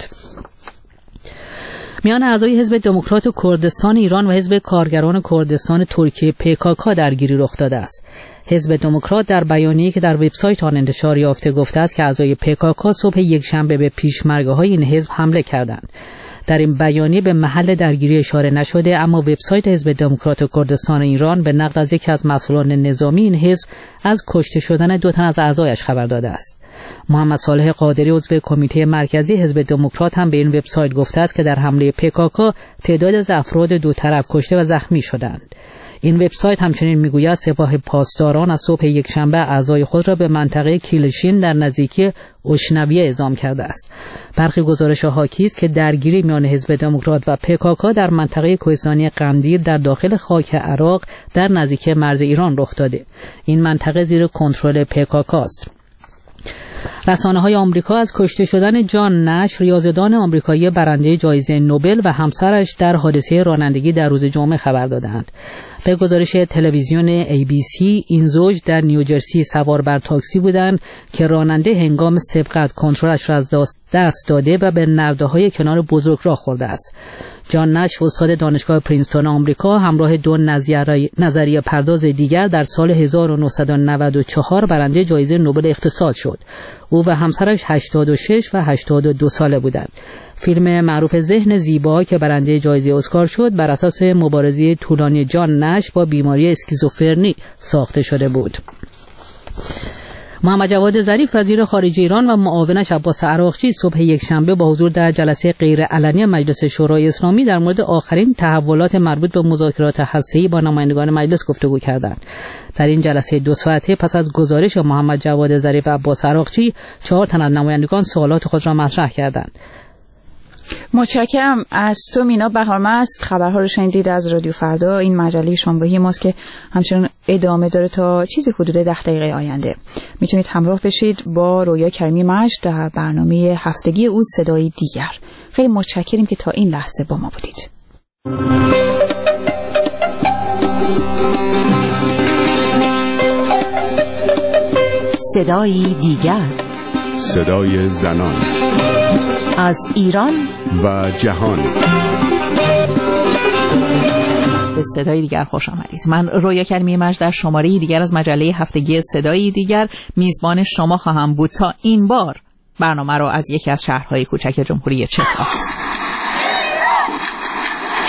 میان اعضای حزب دموکرات کردستان ایران و حزب کارگران کردستان ترکیه پیکاکا درگیری رخ داده است. حزب دموکرات در بیانیه‌ای که در وبسایت آن انتشار یافته گفته است که اعضای پیکاکا صبح یکشنبه به پیشمرگه‌های این حزب حمله کردند. در این بیانیه به محل درگیری اشاره نشده، اما وبسایت حزب دموکرات کردستان ایران به نقل از یکی از مسئولان نظامی این حزب از کشته شدن دو تن از اعضایش خبر داده است. محمد صالح قادری عضو کمیته مرکزی حزب دموکرات هم به این وبسایت گفته است که در حمله پیکاکا تعداد از افراد دو طرف کشته و زخمی شدند. این وبسایت همچنین میگوید سپاه پاسداران از صبح یکشنبه اعضای خود را به منطقه کیلشین در نزدیکی اشنویه اعزام کرده است. برخی گزارش حاکی است که درگیری میان حزب دموکرات و پیکاکا در منطقه کوهستانی قندیل در داخل خاک عراق در نزدیکی مرز ایران رخ داده. این منطقه زیر کنترل پیکاکا است. رسانه‌های آمریکا از کشته شدن جان نش، ریاضیدان آمریکایی برنده جایزه نوبل و همسرش در حادثه رانندگی در روز جمعه خبر دادند. به گزارش تلویزیون ای بی سی، این زوج در نیوجرسی سوار بر تاکسی بودند که راننده هنگام سبقت کنترلش را از دست داده و به نرده‌های کنار بزرگراه خورده است. جان نش استاد دانشگاه پرینستون آمریکا همراه دو نظریه پرداز دیگر در سال هزار و نهصد و نود و چهار برنده جایزه نوبل اقتصاد شد. او و همسرش هشتاد و شش و هشتاد و دو ساله بودند. فیلم معروف ذهن زیبا که برنده جایزه اسکار شد بر اساس مبارزه طولانی جان نش با بیماری اسکیزوفرنی ساخته شده بود. محمد جواد ظریف وزیر خارجه ایران و معاونش عباس عراقچی صبح یکشنبه با حضور در جلسه غیرعلنی مجلس شورای اسلامی در مورد آخرین تحولات مربوط به مذاکرات هسته‌ای با نمایندگان مجلس گفتگو کردند. در این جلسه دو ساعته پس از گزارش محمد جواد ظریف و عباس عراقچی، چهار تن از نمایندگان سوالات خود را مطرح کردند. متشکرم از تو مینا بهارمست. خبرها رو شنیدید از رادیو فردا. این مجله شامگاهی ماست که همچنان ادامه داره تا چیزی حدود ده دقیقه آینده. میتونید همراه بشید با رویا کریمی مجد در برنامه هفتگی او صدای دیگر. خیلی متشکریم که تا این لحظه با ما بودید. صدای دیگر، صدای زنان از ایران و جهان. به صدای دیگر خوش آمدید. من رویا کریمی مجد در شماره دیگر از مجله هفتگی صدای دیگر میزبان شما خواهم بود تا این بار برنامه رو از یکی از شهرهای کوچک جمهوری چک آغاز.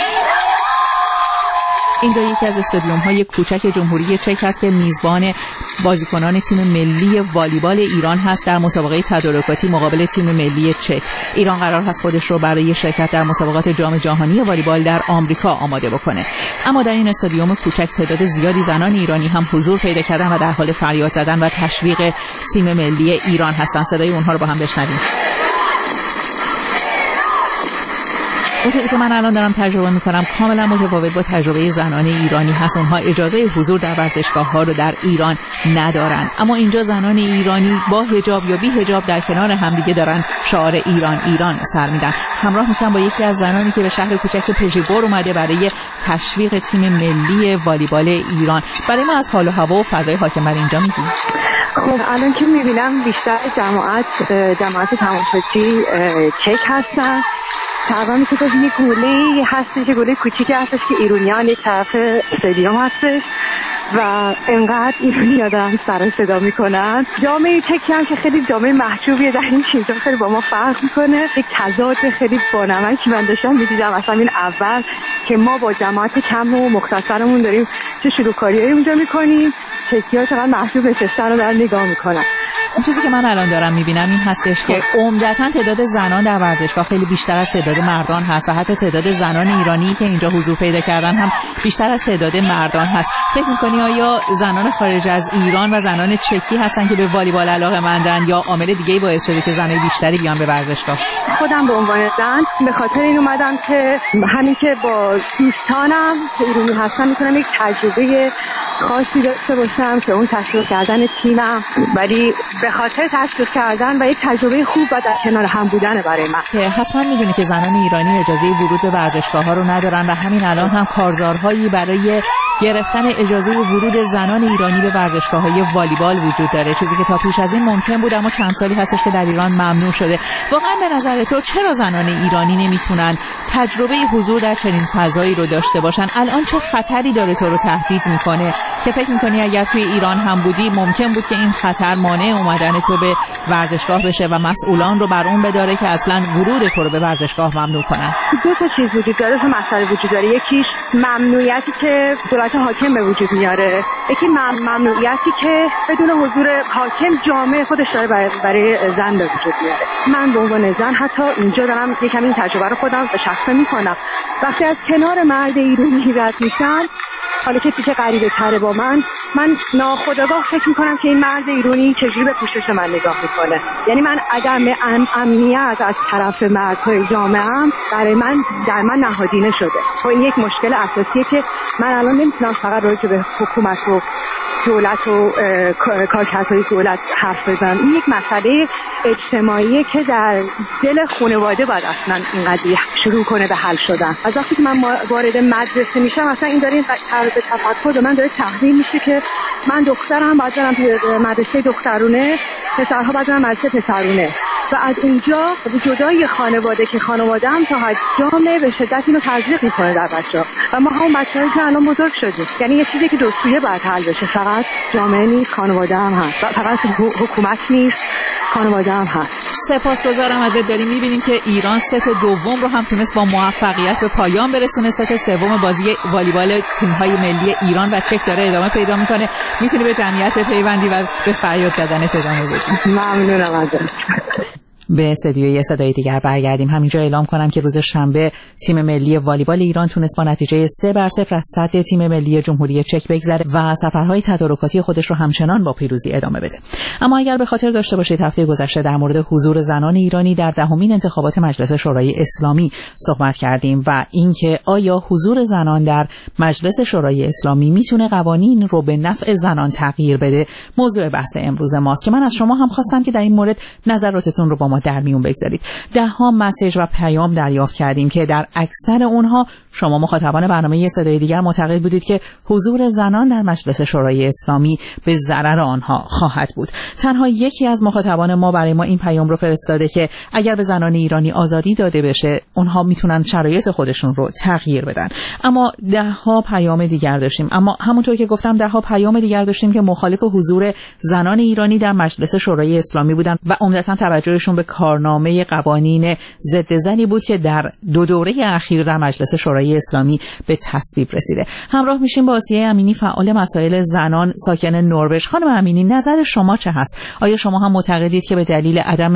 اینجا یکی از استادیوم‌های کوچک جمهوری چک است که میزبان بازیکنان تیم ملی والیبال ایران هست در مسابقه تدارکاتی مقابل تیم ملی چک. ایران قرار هست خودش رو برای شرکت در مسابقات جام جهانی والیبال در آمریکا آماده بکنه. اما در این استادیوم کوچک تعداد زیادی زنان ایرانی هم حضور پیدا کردن و در حال فریاد زدن و تشویق تیم ملی ایران هستن. صدای اونها رو با هم بشنویم. اون چیزی که من الان دارم تجربه میکنم کاملا متفاوت با تجربه زنان ایرانی هست. اونها اجازه حضور در ورزشگاه ها رو در ایران ندارن، اما اینجا زنان ایرانی با حجاب یا بی حجاب در کنار همدیگه دارن شعار ایران ایران سر میدن. همراه میشم با یکی از زنانی که به شهر کوچک پژیبور اومده برای تشویق تیم ملی والیبال ایران. برای ما از حال و هوا و فضای حاکم بر اینجا میگیم. خب الان که میبینم بیشتر جماعت جماعت تماشاچی چک هستن. تقریبا میشه که یه گوله هستش، یه گوله کوچیکی هستش که ایرانیان یک طرف استادیوم هستش و انقدر ایرانی‌ها دارن سر صدا میکنن. جامعه چکی هم که خیلی جامعه محجوبیه، در این چیزا خیلی با ما فرق میکنه. یک تضاد خیلی بانمکی من داشتم میدیدم اصلا این اول که ما با جماعت کم و مختصرمون داریم چه شروعکاریایی اونجا میکنیم، چکی‌ها چقدر محجوب نشستن رو دارن نگاه میکنن. اون چیزی که من الان دارم میبینم این هستش که عمدتاً تعداد زنان در ورزشگاه خیلی بیشتر از تعداد مردان هست و حتی تعداد زنان ایرانی که اینجا حضور پیدا کردن هم بیشتر از تعداد مردان هست. فکر می‌کنی آیا زنان خارج از ایران و زنان چکی هستن که به والیبال علاقه‌مندن یا عامل دیگه‌ای باعث شده که زنان بیشتری بیان به ورزشگاه؟ خودم به عنوان زن به خاطر این اومدم که همین که با دوستانم که ایرانی هستن میتونم یک تجربه خاصی داشته باشم که اون تشویق کردن تیمم، ولی به خاطر تشویق کردن و یک تجربه خوب و در کنار هم بودن برای من. که حتما میدونی که زنان ایرانی اجازه ورود به ورزشگاه‌ها رو ندارن و همین الان هم کارزارهایی برای گرفتن اجازه ورود زنان ایرانی به ورزشگاه‌های والیبال وجود داره، چیزی که تا پیش از این ممکن بود اما چند سالی هستش که در ایران ممنوع شده. واقعا به نظر تو چرا زنان ایرانی نمیتونن تجربه حضور در چنین فضایی رو داشته باشن؟ الان چه خطری داره تو رو تهدید میکنه که فکر میکنی اگر توی ایران هم بودی ممکن بود که این خطر مانع اومدن تو به ورزشگاه بشه و مسئولان رو بر اون بداره که اصلا ورود تو رو به ورزشگاه ممنوع کنن؟ دو تا چیز وجود داره، دو مسئله وجود داره. یکیش ممنوعیتی که دولت حاکم به وجود میاره، یکی ممنوعیتی که بدون حضور حاکم جامعه خودش داره برای, برای زن به وجود میاره. من به عنوان زن حتی اینجا دارم یکم این تجربه رو خودم به شخصه میکنم. وقتی از کنار مرد ایرانی رد میشم، حالا کسی که غریبه تره با من، من ناخودآگاه فکر میکنم که این مرد ایرانی چجوری به پوشش من نگاه میکنه. یعنی من عدم ام امنیت از طرف مردهای جامعه‌ام برای من در من نهادینه شده. و این یک مشکل اساسیه که من الان نمیتونم فقط راجع به حکومت و دولت و کارکردهای دولت حرف بزنم. این یک مسئله اجتماعیه که در دل خانواده باید اصلا این قضیه شروع کنه به حل شدن. از وقتی که من وارد مدرسه میشم اصلا این داره به تفکر من داره تحمیل میشه که من دخترم باید برم مدرسه دخترونه، پسرها باید برم مدرسه پسرونه و از اونجا جدای خانواده که خانواده هم تا حد جامعه به شدت اینو تضییق میکنه در بچه‌ها و ما هم بچه‌هایی که الان بزرگ شدیم. یعنی یه چیزی که دو سویه باید حل بشه، فقط جامعه نیست خانواده هم هست، فقط حکومت نیست خانواده هم هست. سپاسگزارم ازت. داریم می‌بینیم که ایران ست دوم رو هم تونست با موفقیت به پایان برسونه. ست سوم بازی والیبال تیم‌های ملی ایران و چک داره ادامه پیدا می‌کنه. می‌تونی به جمعیت پیوندی و به فریاد زدن ادامه بدی. ممنونم ازت. به استدیوی صدای دیگر برگردیم. همینجا اعلام کنم که روز شنبه تیم ملی والیبال ایران تونست با نتیجه سه بر صفر از سطح تیم ملی جمهوری چک بگذره و سفرهای تدارکاتی خودش رو همچنان با پیروزی ادامه بده. اما اگر به خاطر داشته باشید هفته گذشته در مورد حضور زنان ایرانی در دهمین انتخابات مجلس شورای اسلامی صحبت کردیم و اینکه آیا حضور زنان در مجلس شورای اسلامی میتونه قوانین رو به نفع زنان تغییر بده، موضوع بحث امروز ماست که من از شما هم خواستم که در این مورد نظراتتون رو با ما در میون بگذارید. ده ها مسیج و پیام دریافت کردیم که در اکثر اونها شما مخاطبان برنامه صدای دیگر معتقد بودید که حضور زنان در مجلس شورای اسلامی به ضرر آنها خواهد بود. تنها یکی از مخاطبان ما برای ما این پیام رو فرستاده که اگر به زنان ایرانی آزادی داده بشه اونها میتونن شرایط خودشون رو تغییر بدن. اما ده ها پیام دیگر داشتیم، اما همونطور که گفتم ده ها پیام دیگر داشتیم که مخالف حضور زنان ایرانی در مجلس شورای اسلامی بودن و عمدتاً توجهشون به کارنامه قوانین ضد زنی بود که در دو دوره اخیر در مجلس شورای اسلامی به تصویب رسیده. همراه میشیم با آسیه امینی، فعال مسائل زنان ساکن نروژ. خانم امینی، نظر شما چه هست؟ آیا شما هم معتقدید که به دلیل عدم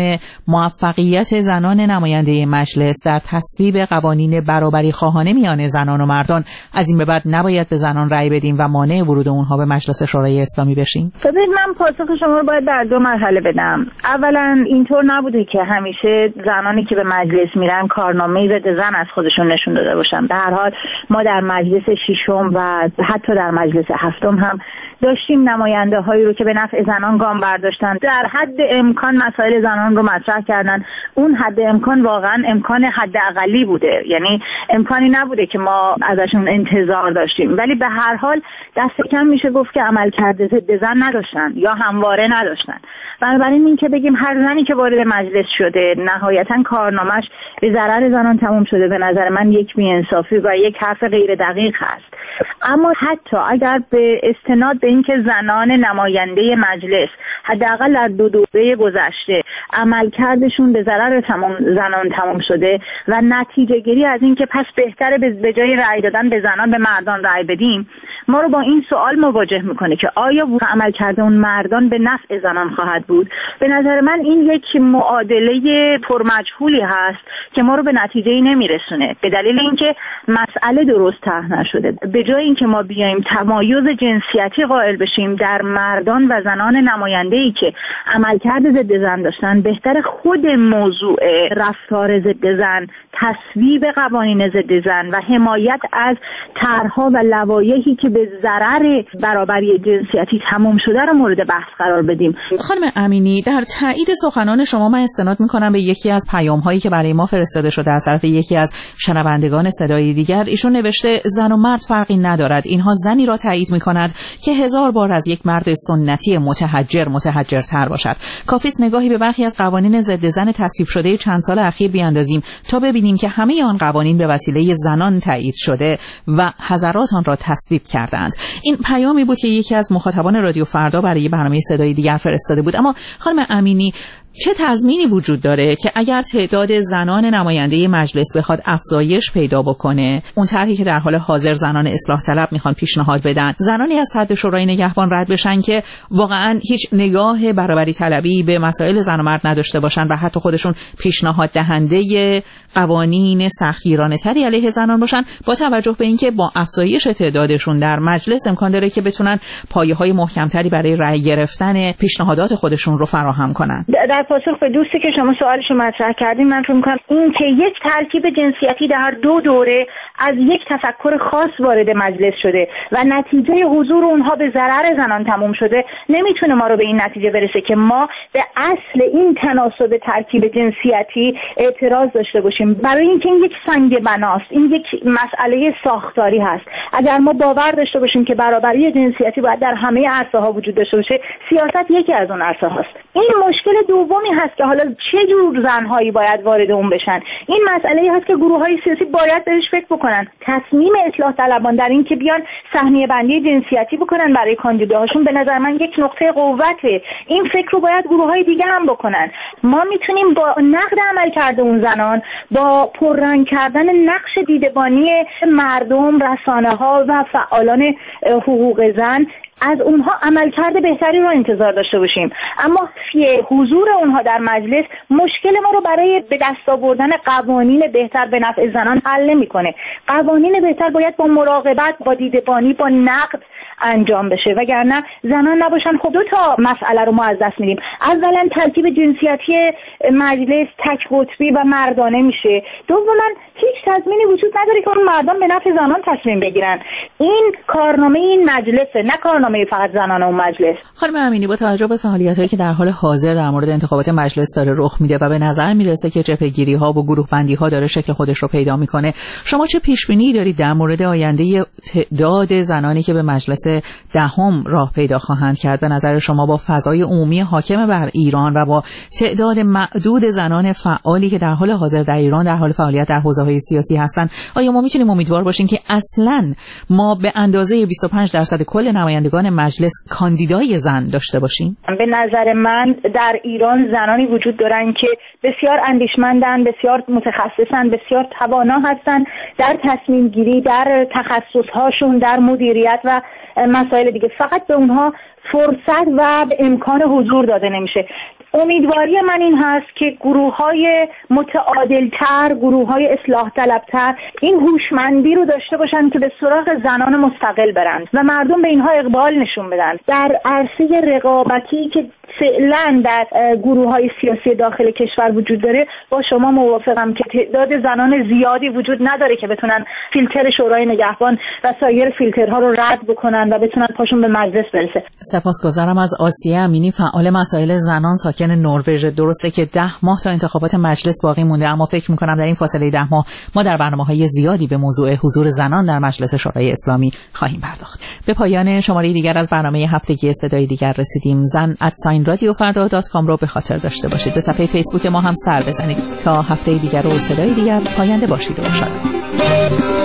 موفقیت زنان نماینده مجلس در تصویب قوانین برابری خواهانه میان زنان و مردان از این به بعد نباید به زنان رأی بدیم و مانع ورود اونها به مجلس شورای اسلامی بشیم؟ ببینید، من پاسخ شما رو باید در دو مرحله بدم. اولا اینطور نبوده که همیشه زنانی که به مجلس میرن کارنامه‌ای ضد زن از خودشون نشون داده باشن. به هر حال ما در مجلس ششم و حتی در مجلس هفتم هم داشتیم نماینده هایی رو که به نفع زنان گام برداشتن، در حد امکان مسائل زنان رو مطرح کردن. اون حد امکان واقعا امکان حداقلی بوده، یعنی امکانی نبوده که ما ازشون انتظار داشتیم، ولی به هر حال دست کم میشه گفت که عملکرد ضد زن نداشتن یا همواره نداشتن. بنابراین این که بگیم هر زنی که وارد مجلس شده نهایتا کارنامه‌اش به ضرر زنان تموم شده، به نظر من یک بی‌انصافی و یک حرف غیر دقیق هست. اما حتی اگر به استناد به اینکه زنان نماینده مجلس حداقل در دو دوره گذشته عملکردشون به ضرر تمام زنان تمام شده و نتیجه گیری از اینکه پس بهتره به جای رأی دادن به زنان به مردان رأی بدیم، ما رو با این سوال مواجه میکنه که آیا عملکرد اون مردان به نفع زنان خواهد بود؟ به نظر من این یک معادله پرمجهولی هست که ما رو به نتیجه‌ای نمیرسونه، به دلیل اینکه مسئله درست طرح نشده. به جای اینکه ما بیایم تمایز جنسیتی قائل بشیم در مردان و زنان نماینده‌ای که عملکرد ضد زن داشتن، بهتر خود موضوع رفتار ضد زن، تصویب قوانین ضد زن و حمایت از طرح‌ها و لوایحی که به ضرر برابری جنسیتی تمام شده رو مورد بحث قرار بدیم. خانم امینی، در تایید سخنان شما من استناد می‌کنم به یکی از پیام‌هایی که برای ما فرستاده شده از طرف یکی از شنوندگان صدای دیگر. ایشون نوشته زن و مرد فرقی ندارد، اینها زنی را تایید می‌کند که هزار بار از یک مرد سنتی متحجر متحجرتر باشد. کافی است نگاهی به برخی از قوانین ضد زن تصویب شده چند سال اخیر بیاندازیم تا ببینیم که همه آن قوانین به وسیله زنان تایید شده و حضرات آن را تصویب کردند. این پیامی بود که یکی از مخاطبان رادیو فردا برای برنامه صدای دیگر فرستاده بود. اما خانم امینی، چه تضمینی وجود داره که اگر تعداد زنان نماینده مجلس بخواد افزایش پیدا بکنه، اون طرحی که در حال حاضر زنان اصلاح طلب میخوان پیشنهاد بدن، زنانی از حد شورای نگهبان رد بشن که واقعا هیچ نگاه برابری طلبی به مسائل زن و مرد نداشته باشن و حتی خودشون پیشنهاد دهنده قوانین سختگیرانه تری علیه زنان باشن، با توجه به اینکه با افزایش تعدادشون در مجلس امکان داره که بتونن پایه‌های محکمتری برای رأی گرفتن پیشنهادات خودشون رو فراهم کنن. در پاسخ به دوستی که شما سوالشو مطرح کردین، من فکر می‌کنم این که یک ترکیب جنسیتی در دو دوره از یک تفکر خاص وارد مجلس شده و نتیجه حضور اونها به ضرر زنان تموم شده، نمیتونه ما رو به این نتیجه برسه که ما به اصل این تناسب ترکیب جنسیتی اعتراض داشته باشیم. برای اینکه این یک سنگ بناست، این یک مسئله ساختاری هست. اگر ما باور داشته باشیم که برابری جنسیتی باید در همه عرصه‌ها وجود داشته باشه، سیاست یکی از اون عرصه هاست. این مشکل دومی هست که حالا چه جور زنهایی باید وارد اون بشن. این مسئله هست که گروه‌های سیاسی باید بهش فکر بکنن. تصمیم اصلاح طلبان در این که بیان سهمیه بندی جنسیتی بکنن برای کاندیداهاشون به نظر من یک نقطه قوته. این فکر رو باید گروه‌های دیگه هم بکنن. ما میتونیم با نقد عملکرد اون زنان، با پررنگ کردن نقش دیدبانی مردم، رسانه‌ها و فعالان حقوق زن از اونها عملکرد بهتری رو انتظار داشته باشیم. اما حضور اونها در مجلس مشکل ما رو برای به دست آوردن قوانین بهتر به نفع زنان حل نمی‌کنه. قوانین بهتر باید با مراقبت، با دیدبانی، با نقد انجام بشه، وگرنه زنان نباشن خب دو تا مسئله رو ما از دست میدیم. اولا ترکیب جنسیتی مجلس تک قطبی و مردانه میشه. دوما هیچ تضمینی وجود نداره که اون مردان به نفع زنان تصمیم بگیرن. این کارنامه این مجلسه، نه کارنامه فقط زنان اون مجلس. خانم امینی، با توجه به فعالیتایی که در حال حاضر در مورد انتخابات مجلس داره رخ میده و به نظر میرسه که جبهه‌گیری‌ها و گروه‌بندی‌ها داره شکل خودش رو پیدا میکنه، شما چه پیش‌بینی دارید در مورد آینده تعداد زنانی که به مجلس دهم راه پیدا خواهند کرد؟ به نظر شما با فضای عمومی حاکم بر ایران و با تعداد معدود زنان فعالی که در حال حاضر در ایران در حال فعالیت در حوزه‌های کارهای سیاسی هستن، آیا ما میتونیم امیدوار باشیم که اصلاً ما به اندازه بیست و پنج درصد کل نمایندگان مجلس کاندیدای زن داشته باشیم؟ به نظر من در ایران زنانی وجود دارن که بسیار اندیشمندن، بسیار متخصصن، بسیار توانا هستن در تصمیم گیری، در تخصص هاشون، در مدیریت و مسائل دیگه. فقط به اونها فرصت و امکان حضور داده نمیشه. امیدواری من این هست که گروه‌های متعادل‌تر، گروه‌های اصلاح طلب‌تر این هوشمندی رو داشته باشن که به سراغ زنان مستقل برن و مردم به اینها اقبال نشون بدن. در عرصه رقابتی که فعلا در گروه‌های سیاسی داخل کشور وجود داره، با شما موافقم که تعداد زنان زیادی وجود نداره که بتونن فیلتر شورای نگهبان و سایر فیلترها رو رد بکنن و بتونن پاشون به مجلس برسه. سپاسگزارم از آسیه امینی، فعال مسائل زنان ساکن نروژ. درسته که ده ماه تا انتخابات مجلس باقی مونده، اما فکر می‌کنم در این فاصله ده ماه ما در برنامه‌های زیادی به موضوع حضور زنان در مجلس شورای اسلامی خواهیم پرداخت. به پایان شماره دیگر از برنامه هفتگی صدای دیگر رسیدیم. زن ات رادیو فردا دات کام رو به خاطر داشته باشید. به صفحه فیسبوک ما هم سر بزنید. تا هفته دیگر و صدای دیگر پاینده باشید و شاد.